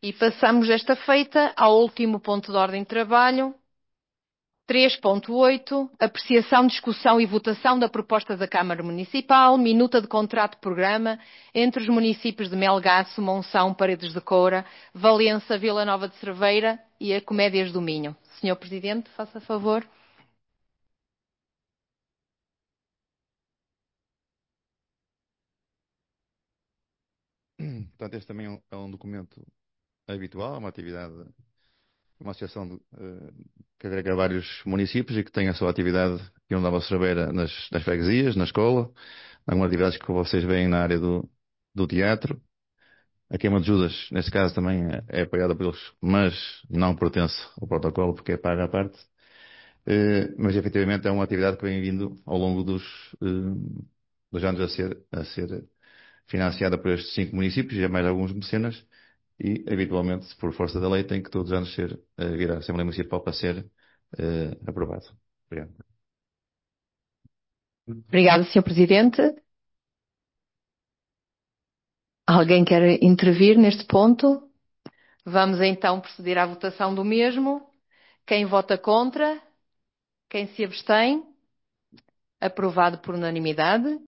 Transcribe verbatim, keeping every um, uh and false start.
E passamos desta feita ao último ponto de ordem de trabalho, três ponto oito, apreciação, discussão e votação da proposta da Câmara Municipal, minuta de contrato de programa entre os municípios de Melgaço, Monção, Paredes de Coura, Valença, Vila Nova de Cerveira e a Comédias do Minho. senhor Presidente, faça favor. Portanto, este também é um, é um documento habitual, é uma atividade, uma associação de, eh, que agrega vários municípios e que tem a sua atividade aqui no Nova Cerveira nas, nas freguesias, na escola, algumas atividades que vocês veem na área do, do teatro. A Queima de Judas, neste caso, também é, é apoiada pelos, mas não pertence ao protocolo porque é paga à parte. Eh, mas efetivamente é uma atividade que vem vindo ao longo dos, eh, dos anos a ser, a ser financiada por estes cinco municípios e a mais alguns mecenas e, habitualmente, por força da lei, tem que todos os anos ser, eh, vir à Assembleia Municipal para ser eh, aprovado. Obrigado. Obrigada, senhor Presidente. Alguém quer intervir neste ponto? Vamos então proceder à votação do mesmo. Quem vota contra? Quem se abstém? Aprovado por unanimidade.